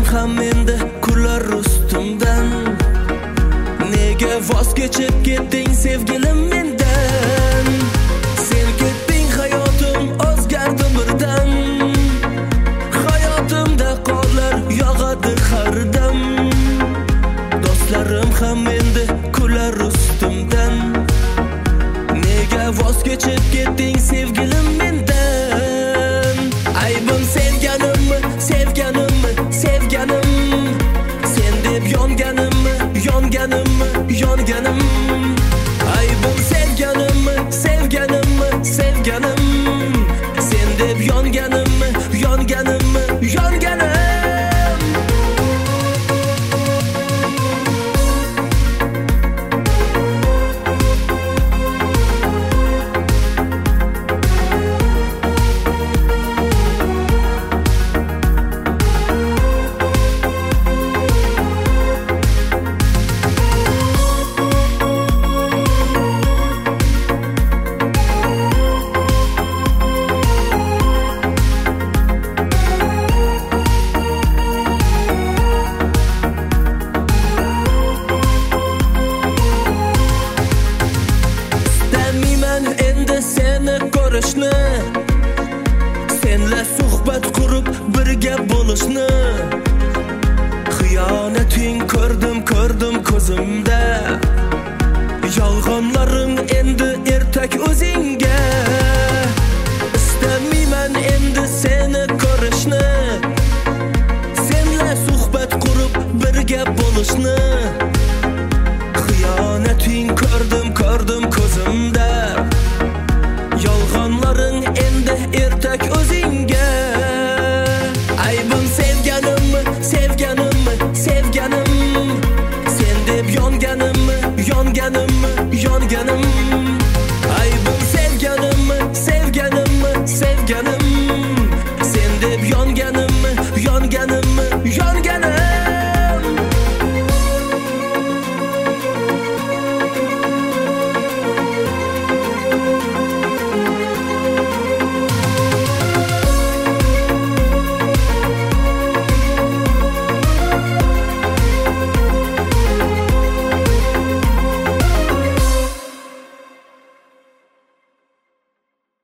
ham endi kular ustimdan. Nega voz kechib ketding sevgilim mendan? Sen ketding hayotim o'zgardi birdan. Hayotimda qorlar yog'adi har dam. Do'stlarim ham endi kular ustimdan. Nega voz kechib ketding sevgilim mendan? Aybim sevganimmi, sevganimmi, sevganim. Sen deb yonganimmi, yonganimmi, yonganim. Aybim sevganimmi, sevganimmi, sevganim. Sen deb yonganimmi, yonganimmi, yonganim. Senla suhbat qurib birga bo'lishni. Xiyonating ko'rdim ko'zimda. Yolg'onlaring endi ertak o'zingga. Istamayman endi seni ko'rishni. Senla suhbat qurib birga bo'lishni. Xiyonating ko'rdim ko'zimda. Yolg'onlaring endi ertak o'zingga. Aybim sevganimmi, sevganimmi, sevganim. Sen deb yonganimmi, yonganimmi, yonganim. Aybim sevganimmi, sevganimmi, sevganim. Sen deb yonganimmi, yonganim.